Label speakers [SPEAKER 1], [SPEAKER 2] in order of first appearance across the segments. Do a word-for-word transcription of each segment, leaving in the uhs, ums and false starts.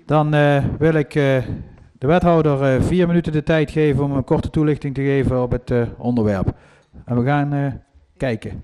[SPEAKER 1] Dan uh, wil ik uh, de wethouder uh, vier minuten de tijd geven om een korte toelichting te geven op het uh, onderwerp. En we gaan uh, kijken.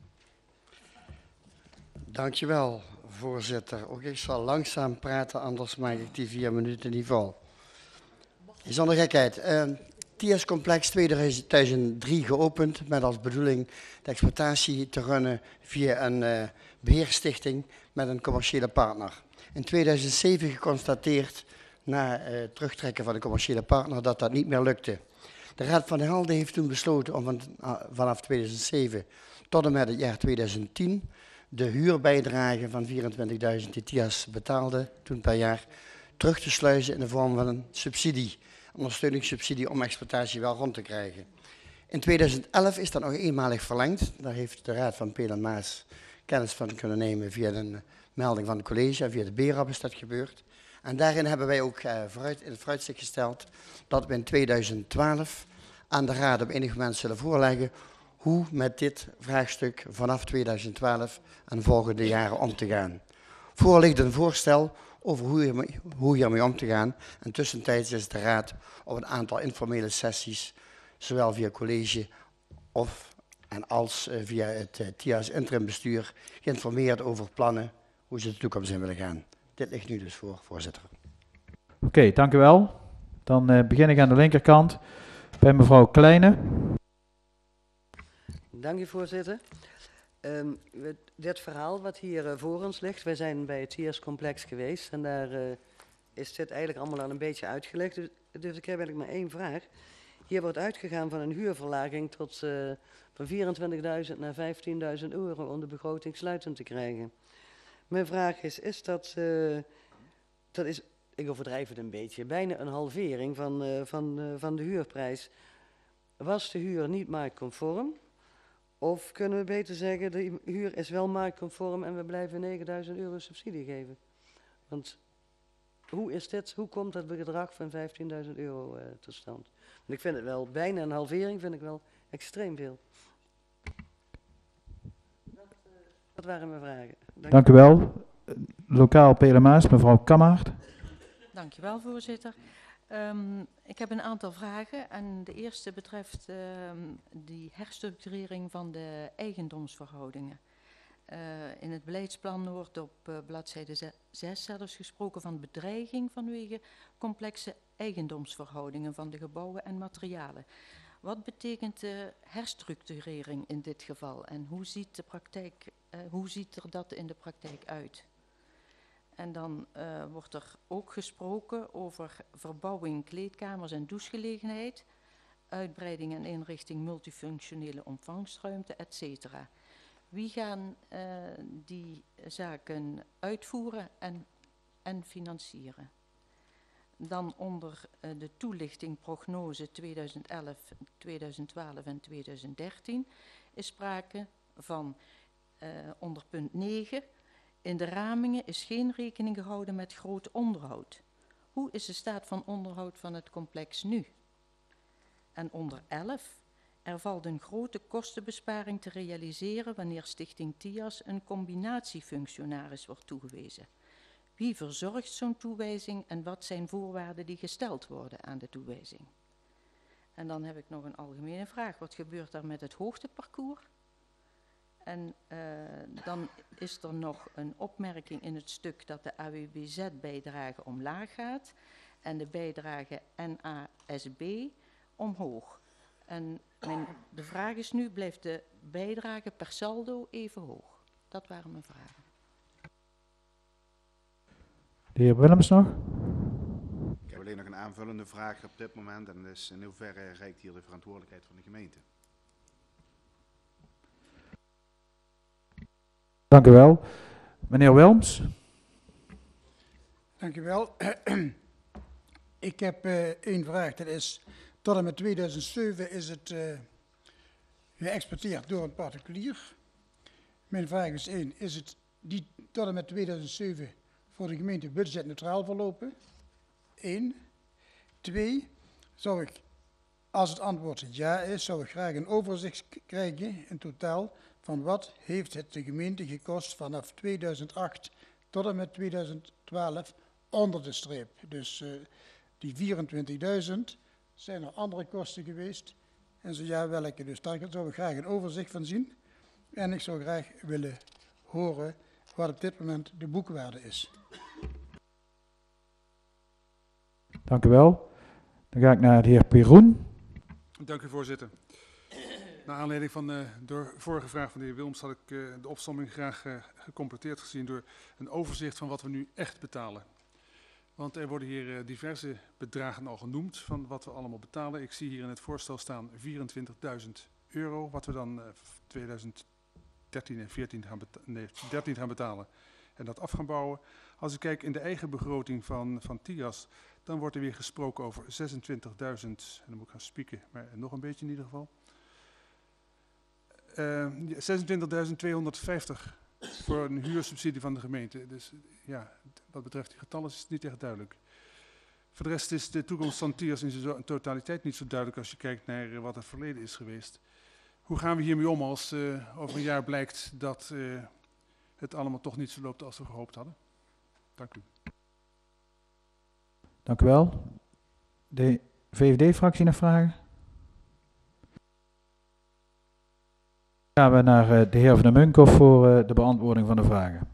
[SPEAKER 2] Dankjewel, voorzitter. Ook ik zal langzaam praten, anders maak ik die vier minuten niet vol. Zonder gekheid. Uh, T I A-complex tweeduizend drie geopend met als bedoeling de exploitatie te runnen via een uh, beheerstichting met een commerciële partner. In tweeduizend zeven geconstateerd, na uh, terugtrekken van de commerciële partner, dat dat niet meer lukte. De Raad van Helden heeft toen besloten om van, uh, vanaf tweeduizend zeven tot en met het jaar tweeduizend tien de huurbijdrage van vierentwintigduizend die T I A S betaalde toen per jaar terug te sluizen in de vorm van een subsidie, ondersteuningssubsidie om exploitatie wel rond te krijgen. In tweeduizend elf is dat nog eenmalig verlengd. Daar heeft de Raad van Peel en Maas kennis van kunnen nemen via een melding van het college en via de B R A B is dat gebeurd. En daarin hebben wij ook uh, vooruit, in het vooruitzicht gesteld dat we in tweeduizend twaalf aan de Raad op enig moment zullen voorleggen hoe met dit vraagstuk vanaf tweeduizend twaalf en volgende jaren om te gaan. Voor ligt een voorstel over hoe, hiermee, hoe hiermee om te gaan. En tussentijds is de Raad op een aantal informele sessies, zowel via college of en als uh, via het uh, T I A S interimbestuur, geïnformeerd over plannen, hoe ze de toekomst in willen gaan. Dit ligt nu dus voor, voorzitter.
[SPEAKER 1] Oké, okay, dank u wel. Dan uh, begin ik aan de linkerkant bij mevrouw Kleine.
[SPEAKER 3] Dank u, voorzitter. Um, dit verhaal wat hier uh, voor ons ligt, wij zijn bij het T I A S-complex geweest en daar uh, is dit eigenlijk allemaal al een beetje uitgelegd. Dus, dus ik heb eigenlijk maar één vraag. Hier wordt uitgegaan van een huurverlaging tot, uh, van vierentwintigduizend naar vijftienduizend euro om de begroting sluitend te krijgen. Mijn vraag is, is dat, uh, dat is, ik overdrijf het een beetje, bijna een halvering van, uh, van, uh, van de huurprijs. Was de huur niet marktconform? Of kunnen we beter zeggen, de huur is wel marktconform en we blijven negenduizend euro subsidie geven? Want hoe is dit, hoe komt dat bedrag van vijftienduizend euro uh, tot stand? Want ik vind het wel, bijna een halvering vind ik wel extreem veel. Dat, uh, dat waren mijn vragen. Dank,
[SPEAKER 1] Dank u wel. Lokaal P L M A's, mevrouw Kammaert.
[SPEAKER 4] Dank u wel, voorzitter. Um, ik heb een aantal vragen en de eerste betreft uh, die herstructurering van de eigendomsverhoudingen. Uh, in het beleidsplan wordt op uh, bladzijde zes zelfs gesproken van bedreiging vanwege complexe eigendomsverhoudingen van de gebouwen en materialen. Wat betekent de herstructurering in dit geval en hoe ziet, de praktijk, uh, hoe ziet er dat in de praktijk uit? En dan uh, wordt er ook gesproken over verbouwing, kleedkamers en douchegelegenheid, uitbreiding en inrichting multifunctionele ontvangstruimte, et cetera. Wie gaan uh, die zaken uitvoeren en, en financieren? Dan onder uh, de toelichting prognose tweeduizend elf, tweeduizend twaalf en tweeduizend dertien is sprake van uh, onder punt negen... In de ramingen is geen rekening gehouden met groot onderhoud. Hoe is de staat van onderhoud van het complex nu? En onder elf, er valt een grote kostenbesparing te realiseren wanneer Stichting T I A S een combinatiefunctionaris wordt toegewezen. Wie verzorgt zo'n toewijzing en wat zijn voorwaarden die gesteld worden aan de toewijzing? En dan heb ik nog een algemene vraag. Wat gebeurt er met het hoogteparcours? En uh, dan is er nog een opmerking in het stuk dat de A W B Z-bijdrage omlaag gaat en de bijdrage N A S B omhoog. En mijn, de vraag is nu, blijft de bijdrage per saldo even hoog? Dat waren mijn vragen.
[SPEAKER 1] De heer Willems nog?
[SPEAKER 5] Ik heb alleen nog een aanvullende vraag op dit moment en dat is in hoeverre reikt hier de verantwoordelijkheid van de gemeente?
[SPEAKER 1] Dank u wel. Meneer Wilms.
[SPEAKER 6] Dank u wel. Ik heb uh, één vraag. Dat is, tot en met tweeduizend zeven is het uh, geëxporteerd door een particulier. Mijn vraag is één. Is het die tot en met tweeduizend zeven voor de gemeente budgetneutraal verlopen? Eén. Twee. Zou ik, als het antwoord ja is, zou ik graag een overzicht krijgen in totaal van wat heeft het de gemeente gekost vanaf tweeduizend acht tot en met tweeduizend twaalf onder de streep. Dus uh, die vierentwintigduizend, zijn er andere kosten geweest? En zo ja, welke? Dus daar zou ik graag een overzicht van zien. En ik zou graag willen horen wat op dit moment de boekwaarde is.
[SPEAKER 1] Dank u wel. Dan ga ik naar de heer Peroen.
[SPEAKER 7] Dank u, voorzitter. Naar aanleiding van uh, de vorige vraag van de heer Wilms had ik uh, de opsomming graag uh, gecompleteerd gezien door een overzicht van wat we nu echt betalen. Want er worden hier uh, diverse bedragen al genoemd van wat we allemaal betalen. Ik zie hier in het voorstel staan vierentwintigduizend euro, wat we dan uh, tweeduizend dertien en veertien gaan, nee, dertien gaan betalen en dat af gaan bouwen. Als ik kijk in de eigen begroting van, van T I A S, dan wordt er weer gesproken over zesentwintigduizend, en dan moet ik gaan spieken, maar nog een beetje in ieder geval. Uh, zesentwintigduizend tweehonderdvijftig voor een huursubsidie van de gemeente. Dus ja, wat betreft die getallen is het niet echt duidelijk. Voor de rest is de toekomst van T I A S in zijn totaliteit niet zo duidelijk als je kijkt naar uh, wat het verleden is geweest. Hoe gaan we hiermee om als uh, over een jaar blijkt dat uh, het allemaal toch niet zo loopt als we gehoopt hadden? Dank u.
[SPEAKER 1] Dank u wel. De V V D-fractie nog vragen? Dan gaan we naar uh, de heer Van der Munkhoff voor uh, de beantwoording van de vragen.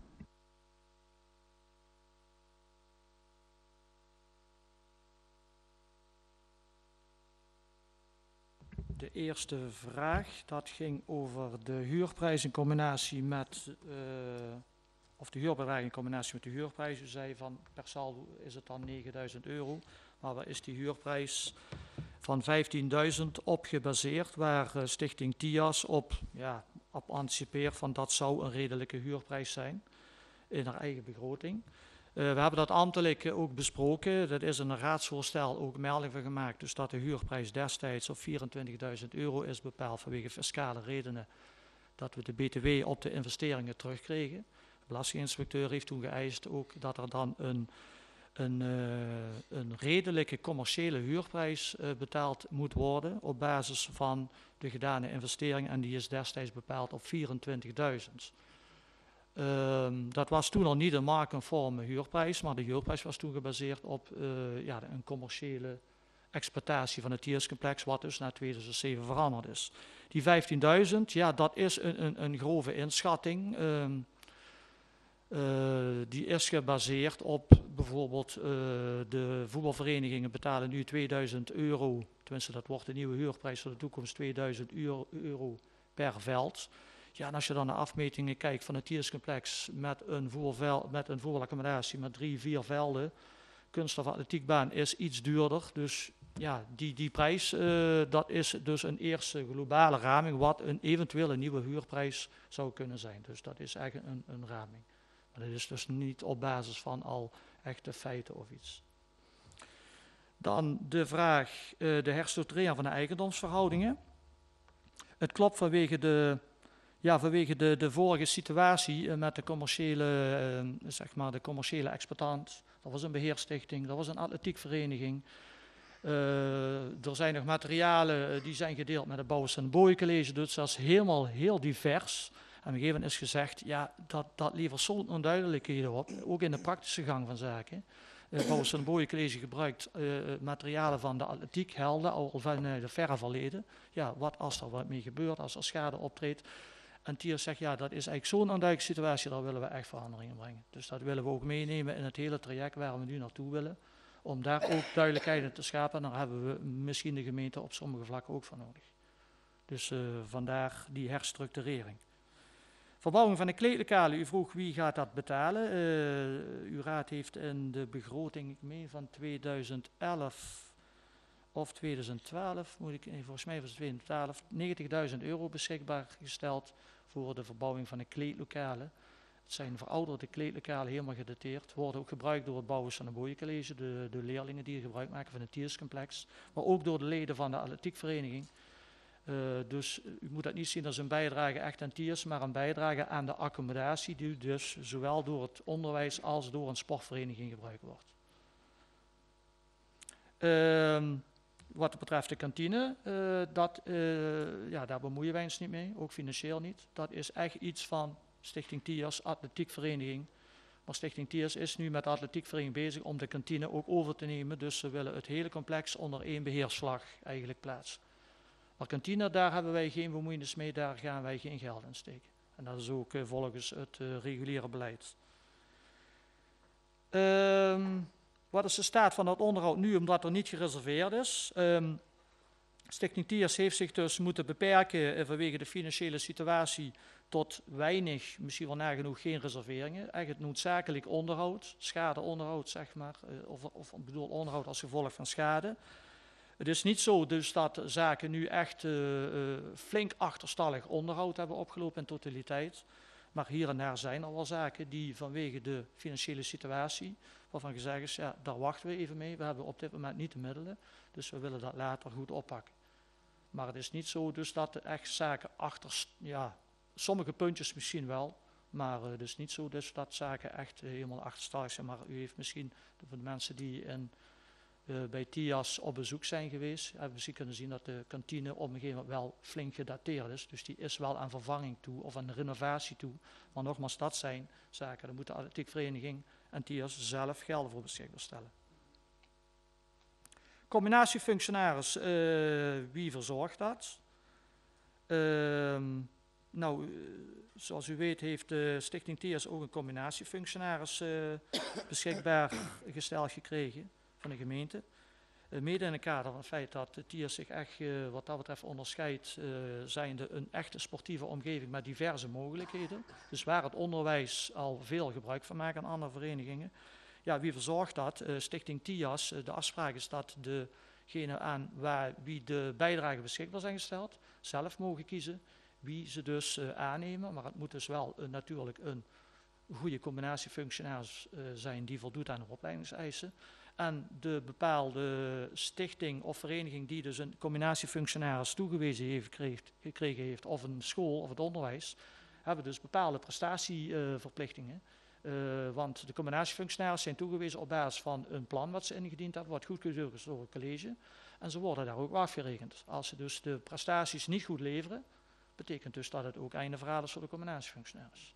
[SPEAKER 8] De eerste vraag, dat ging over de huurprijs in combinatie met, uh, of de huurbedrag in combinatie met de huurprijs. U zei van per saldo is het dan negenduizend euro, maar waar is die huurprijs van vijftienduizend op gebaseerd, waar uh, Stichting T I A S op, ja, op anticipeert van dat zou een redelijke huurprijs zijn in haar eigen begroting. Uh, we hebben dat ambtelijk uh, ook besproken. Dat is in een raadsvoorstel ook melding van gemaakt. Dus dat de huurprijs destijds op vierentwintigduizend euro is bepaald vanwege fiscale redenen. Dat we de B T W op de investeringen terugkregen. De belastinginspecteur heeft toen geëist ook dat er dan een, een, uh, een redelijke commerciële huurprijs uh, betaald moet worden op basis van de gedane investering. En die is destijds bepaald op vierentwintigduizend. Um, dat was toen al niet een marktconforme huurprijs, maar de huurprijs was toen gebaseerd op uh, ja, een commerciële exploitatie van het T I A S-complex, wat dus na tweeduizend zeven veranderd is. Die vijftienduizend, ja, dat is een, een, een grove inschatting. Um, uh, die is gebaseerd op bijvoorbeeld uh, de voetbalverenigingen betalen nu tweeduizend euro, tenminste dat wordt de nieuwe huurprijs voor de toekomst, tweeduizend euro per veld. Ja, en als je dan naar afmetingen kijkt van het T I A S-complex met een voetbalveld, met een voetbalaccommodatie met drie, vier velden, kunst- of atletiekbaan is iets duurder. Dus ja, die, die prijs, uh, dat is dus een eerste globale raming wat een eventuele nieuwe huurprijs zou kunnen zijn. Dus dat is eigenlijk een, een raming. Maar dat is dus niet op basis van al echte feiten of iets. Dan de vraag, uh, de herstructurering van de eigendomsverhoudingen. Het klopt vanwege de... Ja, vanwege de, de vorige situatie uh, met de commerciële, uh, zeg maar de commerciële exploitant. Dat was een beheerstichting, dat was een atletiekvereniging. Uh, er zijn nog materialen uh, die zijn gedeeld met het Bouwers en Boeien-college, dus dat is helemaal heel divers. En op een gegeven moment is gezegd, ja, dat, dat levert zo'n onduidelijkheden op, ook in de praktische gang van zaken. Het uh, Bouwers en Boeien-college gebruikt uh, materialen van de atletiekhelden al van uh, de verre verleden. Ja, wat als er wat mee gebeurt, als er schade optreedt. En T I A S zegt, ja, dat is eigenlijk zo'n onduidelijke situatie, daar willen we echt verandering in brengen. Dus dat willen we ook meenemen in het hele traject waar we nu naartoe willen. Om daar ook duidelijkheid in te schapen. En daar hebben we misschien de gemeente op sommige vlakken ook voor nodig. Dus uh, vandaar die herstructurering. Verbouwing van de kleedlokalen, u vroeg wie gaat dat betalen. Uh, uw raad heeft in de begroting, ik meen van tweeduizend elf of tweeduizend twaalf, moet ik, volgens mij was het tweeduizend twaalf, negentigduizend euro beschikbaar gesteld voor de verbouwing van de kleedlokalen. Het zijn verouderde kleedlokalen, helemaal gedateerd. Worden ook gebruikt door het Bouwers en Boeien-college, de, de leerlingen die gebruik maken van het T I A S-complex. Maar ook door de leden van de atletiekvereniging. Uh, dus u moet dat niet zien als een bijdrage echt aan T I A S, maar een bijdrage aan de accommodatie die dus zowel door het onderwijs als door een sportvereniging gebruikt wordt. Uh, Wat betreft de kantine, uh, dat, uh, ja, daar bemoeien wij ons niet mee, ook financieel niet. Dat is echt iets van Stichting T I A S, atletiekvereniging. Maar Stichting Tiers is nu met de atletiekvereniging bezig om de kantine ook over te nemen. Dus ze willen het hele complex onder één beheerslag eigenlijk plaatsen. Maar kantine, daar hebben wij geen bemoeienis mee, daar gaan wij geen geld in steken. En dat is ook uh, volgens het uh, reguliere beleid. Um, wat is de staat van het onderhoud nu, omdat er niet gereserveerd is? Um, Stichting Tiers heeft zich dus moeten beperken uh, vanwege de financiële situatie tot weinig, misschien wel nagenoeg geen reserveringen. Echt het noodzakelijk onderhoud, schadeonderhoud zeg maar, uh, of, of ik bedoel onderhoud als gevolg van schade. Het is niet zo dus dat zaken nu echt uh, uh, flink achterstallig onderhoud hebben opgelopen in totaliteit. Maar hier en daar zijn er wel zaken die vanwege de financiële situatie, waarvan gezegd is, ja, daar wachten we even mee. We hebben op dit moment niet de middelen, dus we willen dat later goed oppakken. Maar het is niet zo dus dat er echt zaken achter, ja, sommige puntjes misschien wel, maar uh, het is niet zo dus dat zaken echt uh, helemaal achterstallig zijn. Maar u heeft misschien, voor de mensen die in, uh, bij Tias op bezoek zijn geweest, hebben misschien kunnen zien dat de kantine op een gegeven moment wel flink gedateerd is. Dus die is wel aan vervanging toe of aan renovatie toe. Maar nogmaals, dat zijn zaken, daar moet de atletiekvereniging en Tias zelf geld voor beschikbaar stellen. Combinatiefunctionaris, uh, wie verzorgt dat? Uh, nou, uh, zoals u weet heeft de Stichting Tiers ook een combinatiefunctionaris uh, beschikbaar gesteld gekregen van de gemeente. Uh, mede in het kader van het feit dat de Tiers zich echt uh, wat dat betreft onderscheidt, uh, zijnde een echte sportieve omgeving met diverse mogelijkheden. Dus waar het onderwijs al veel gebruik van maakt aan andere verenigingen. Ja, wie verzorgt dat? Uh, Stichting Tias, uh, de afspraak is dat degene aan waar, wie de bijdragen beschikbaar zijn gesteld, zelf mogen kiezen wie ze dus uh, aannemen. Maar het moet dus wel uh, natuurlijk een goede combinatiefunctionaris uh, zijn die voldoet aan de opleidingseisen. En de bepaalde stichting of vereniging die dus een combinatiefunctionaris toegewezen heeft, kreeg, gekregen heeft, of een school of het onderwijs, hebben dus bepaalde prestatieverplichtingen. Uh, want de combinatiefunctionaris zijn toegewezen op basis van een plan wat ze ingediend hebben, wat goedgekeurd is door het college. En ze worden daar ook afgerekend. Als ze dus de prestaties niet goed leveren, betekent dus dat het ook einde verhaal is voor de combinatiefunctionaris.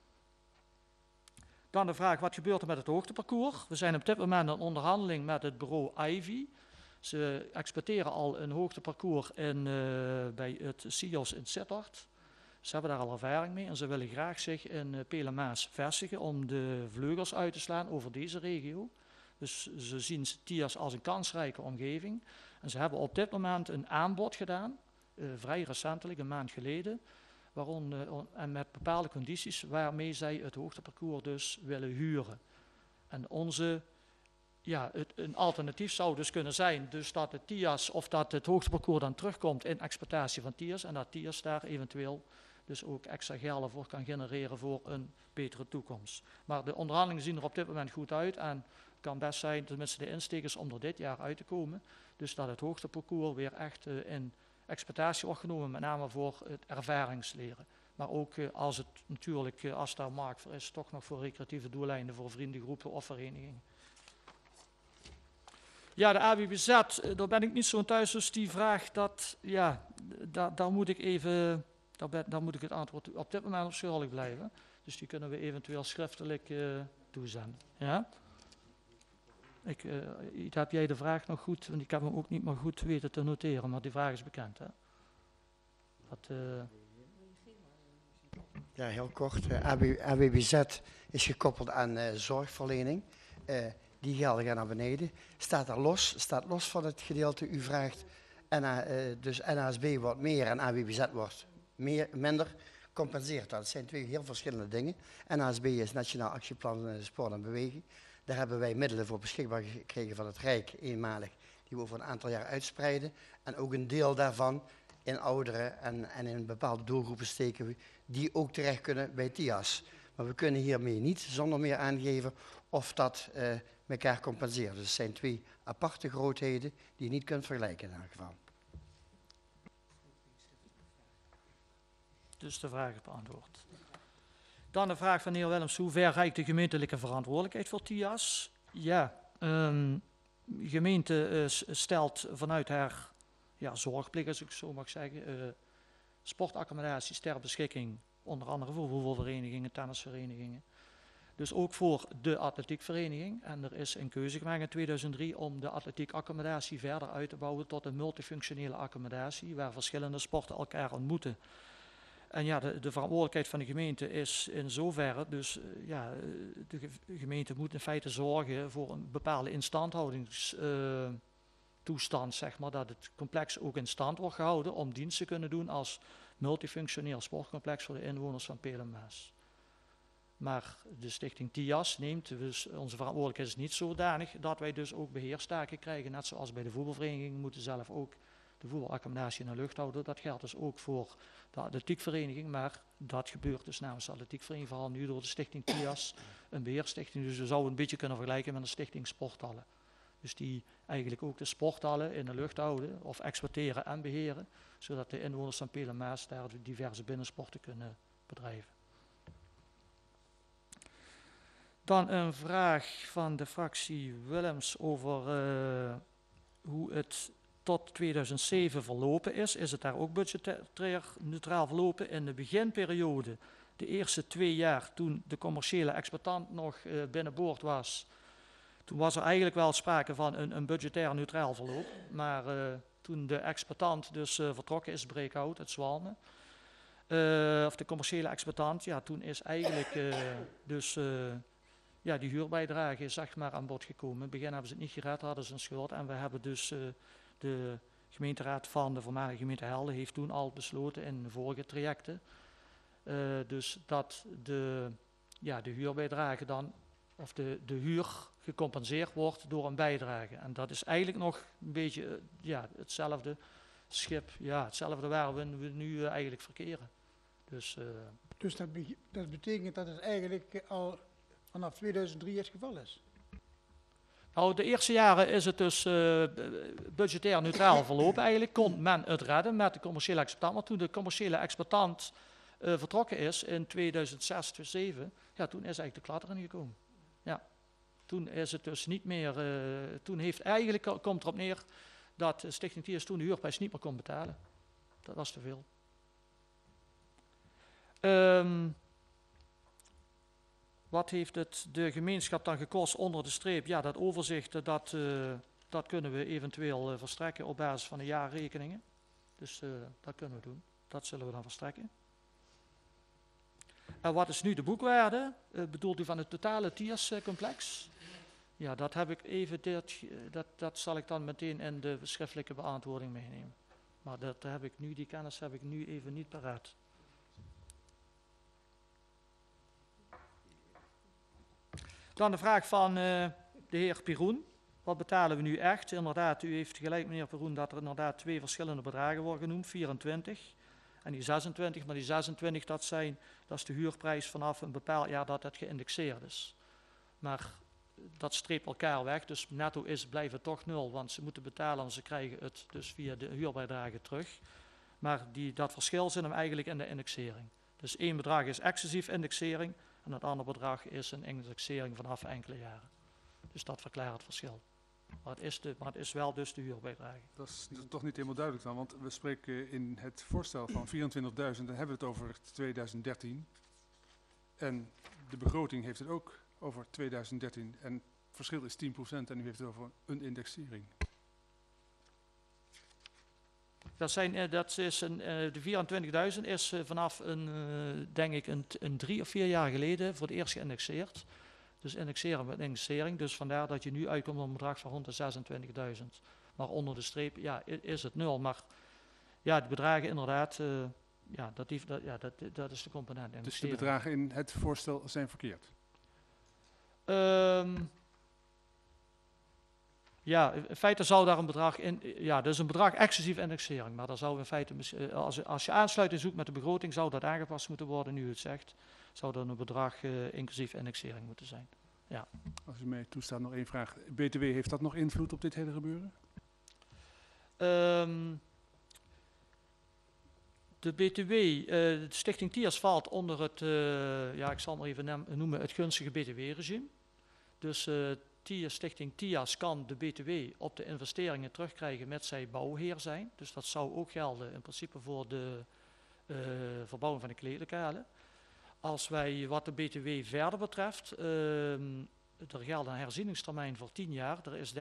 [SPEAKER 8] Dan de vraag, wat gebeurt er met het hoogteparcours? We zijn op dit moment in onderhandeling met het bureau Ivy. Ze exporteren al een hoogteparcours in, uh, bij het S I O S in Sittard. Ze hebben daar al ervaring mee en ze willen graag zich in uh, Pelemaas vestigen om de vleugels uit te slaan over deze regio. Dus ze zien Tias als een kansrijke omgeving. En ze hebben op dit moment een aanbod gedaan, uh, vrij recentelijk, een maand geleden, waarom, uh, en met bepaalde condities waarmee zij het hoogteparcours dus willen huren. En onze, ja, het, een alternatief zou dus kunnen zijn dus dat het Tias of dat het hoogteparcours dan terugkomt in exploitatie van Tias en dat Tias daar eventueel dus ook extra gelden voor kan genereren voor een betere toekomst. Maar de onderhandelingen zien er op dit moment goed uit en het kan best zijn, tenminste de insteek is om er dit jaar uit te komen, dus dat het hoogteparcours weer echt uh, in exploitatie wordt genomen, met name voor het ervaringsleren. Maar ook uh, als het natuurlijk, uh, als daar markt voor is, toch nog voor recreatieve doeleinden, voor vriendengroepen of verenigingen. Ja, de A W B Z, uh, daar ben ik niet zo in thuis, dus die vraag, dat, ja, da, daar moet ik even, daar, ben, daar moet ik het antwoord op dit moment op schuldig blijven. Dus die kunnen we eventueel schriftelijk uh, toezenden. Ja? Ik, uh, heb jij de vraag nog goed, want ik heb hem ook niet meer goed weten te noteren, maar die vraag is bekend. Hè? Dat, uh...
[SPEAKER 2] Ja, heel kort. Uh, A W B Z is gekoppeld aan uh, zorgverlening. Uh, die gelden gaan naar beneden. Staat er los, staat los van het gedeelte u vraagt. En, uh, dus N A S B wordt meer en A W B Z wordt meer, minder. Compenseert dat. Het zijn twee heel verschillende dingen. N A S B is Nationaal Actieplan uh, Sport en Beweging. Daar hebben wij middelen voor beschikbaar gekregen van het Rijk, eenmalig, die we over een aantal jaar uitspreiden. En ook een deel daarvan in ouderen en, en in bepaalde doelgroepen steken we, die ook terecht kunnen bij Tias. Maar we kunnen hiermee niet zonder meer aangeven of dat uh, elkaar compenseert. Dus het zijn twee aparte grootheden die je niet kunt vergelijken in elk geval.
[SPEAKER 8] Dus de vraag is beantwoord. Dan de vraag van de heer Willems, hoe ver reikt de gemeentelijke verantwoordelijkheid voor Tias? Ja, um, de gemeente uh, stelt vanuit haar ja, zorgplicht, als ik zo mag zeggen, uh, sportaccommodaties ter beschikking, onder andere voor voetbalverenigingen, tennisverenigingen. Dus ook voor de atletiekvereniging. En er is een keuze gemaakt in tweeduizend drie om de atletiekaccommodatie verder uit te bouwen tot een multifunctionele accommodatie, waar verschillende sporten elkaar ontmoeten. En ja, de, de verantwoordelijkheid van de gemeente is in zoverre, dus uh, ja, de ge gemeente moet in feite zorgen voor een bepaalde instandhoudingstoestand, uh, zeg maar, dat het complex ook in stand wordt gehouden om dienst te kunnen doen als multifunctioneel sportcomplex voor de inwoners van Pelen-Maas. Maar de stichting T I A S neemt, dus onze verantwoordelijkheid is niet zodanig dat wij dus ook beheerstaken krijgen, net zoals bij de voetbalvereniging moeten zelf ook de voetbalaccommodatie in de lucht houden. Dat geldt dus ook voor de atletiekvereniging, maar dat gebeurt dus namens de atletiekvereniging, vooral nu door de stichting T I A S, een beheerstichting. Dus we zouden een beetje kunnen vergelijken met een stichting sporthallen. Dus die eigenlijk ook de sporthallen in de lucht houden, of exploiteren en beheren, zodat de inwoners van Pelen-Maas daar diverse binnensporten kunnen bedrijven. Dan een vraag van de fractie Willems over uh, hoe het tot tweeduizend zeven verlopen is. Is het daar ook budgetair neutraal verlopen? In de beginperiode, de eerste twee jaar, toen de commerciële exploitant nog uh, binnenboord was, toen was er eigenlijk wel sprake van een, een budgetair neutraal verloop. Maar uh, toen de exploitant dus uh, vertrokken is, Breekhout, het Zwalmen, uh, of de commerciële exploitant, ja, toen is eigenlijk uh, dus... Uh, Ja, die huurbijdrage is zeg maar aan bod gekomen. In het begin hebben ze het niet gered, hadden ze een schuld. En we hebben dus, uh, de gemeenteraad van de voormalige gemeente Helden heeft toen al besloten in de vorige trajecten. Uh, dus dat de, ja, de huurbijdrage dan, of de, de huur gecompenseerd wordt door een bijdrage. En dat is eigenlijk nog een beetje uh, ja, hetzelfde schip, ja, hetzelfde waar we, we nu uh, eigenlijk verkeren. Dus, uh,
[SPEAKER 6] dus dat, be dat betekent dat het eigenlijk al vanaf tweeduizend drie het geval is?
[SPEAKER 8] Nou, de eerste jaren is het dus uh, budgetair neutraal verlopen. Eigenlijk kon men het redden met de commerciële exploitant. Maar toen de commerciële exploitant uh, vertrokken is in tweeduizend zes, tweeduizend zeven, ja, toen is eigenlijk de klad erin gekomen. Ja, toen is het dus niet meer, uh, toen heeft eigenlijk, komt erop neer dat Stichting T I A S toen de huurprijs niet meer kon betalen. Dat was te veel. Um, Wat heeft het de gemeenschap dan gekost onder de streep? Ja, dat overzicht, dat, uh, dat kunnen we eventueel uh, verstrekken op basis van de jaarrekeningen. Dus uh, dat kunnen we doen. Dat zullen we dan verstrekken. En wat is nu de boekwaarde? Uh, bedoelt u van het totale T I A S-complex? Ja, dat heb ik even, dit, dat, dat zal ik dan meteen in de schriftelijke beantwoording meenemen. Maar dat heb ik nu, die kennis heb ik nu even niet paraat. Dan de vraag van uh, de heer Piroen. Wat betalen we nu echt? Inderdaad, u heeft gelijk, meneer Piroen, dat er inderdaad twee verschillende bedragen worden genoemd. vierentwintig en die zesentwintig. Maar die zesentwintig, dat, zijn, dat is de huurprijs vanaf een bepaald jaar dat het geïndexeerd is. Maar dat streept elkaar weg. Dus netto is, blijft het toch nul. Want ze moeten betalen en ze krijgen het dus via de huurbijdrage terug. Maar die, dat verschil zit hem eigenlijk in de indexering. Dus één bedrag is excessief indexering. En het andere bedrag is een indexering vanaf enkele jaren. Dus dat verklaart het verschil. Maar het is, de, maar het is wel dus de huurbijdrage.
[SPEAKER 7] Dat is toch niet helemaal duidelijk dan, want we spreken in het voorstel van vierentwintigduizend, dan hebben we het over tweeduizend dertien. En de begroting heeft het ook over tweeduizend dertien. En het verschil is tien procent en u heeft het over een indexering.
[SPEAKER 8] Dat, zijn, dat is een, de vierentwintigduizend is vanaf een, denk ik, een, een drie of vier jaar geleden voor het eerst geïndexeerd. Dus indexeren met indexering. Dus vandaar dat je nu uitkomt op een bedrag van honderdzesentwintigduizend. Maar onder de streep, ja, is het nul. Maar ja, de bedragen inderdaad, uh, ja, dat, die, dat, ja dat, dat is de component.
[SPEAKER 7] Dus de bedragen in het voorstel zijn verkeerd?
[SPEAKER 8] Um, Ja, in feite zou daar een bedrag in, ja, dat is een bedrag excessief indexering, maar daar zou in feite, als, als je aansluiting zoekt met de begroting, zou dat aangepast moeten worden, nu u het zegt, zou dan een bedrag uh, inclusief indexering moeten zijn. Ja.
[SPEAKER 7] Als u mij toestaat, nog één vraag. B T W, heeft dat nog invloed op dit hele gebeuren?
[SPEAKER 8] Um, de B T W, uh, de Stichting T I A S valt onder het, uh, ja, ik zal het maar even noemen, het gunstige B T W-regime. Dus uh, Stichting T I A S kan de B T W op de investeringen terugkrijgen met zij bouwheer zijn. Dus dat zou ook gelden in principe voor de uh, verbouwing van de kleedlokalen. Als wij wat de B T W verder betreft, uh, er geldt een herzieningstermijn voor tien jaar. Er is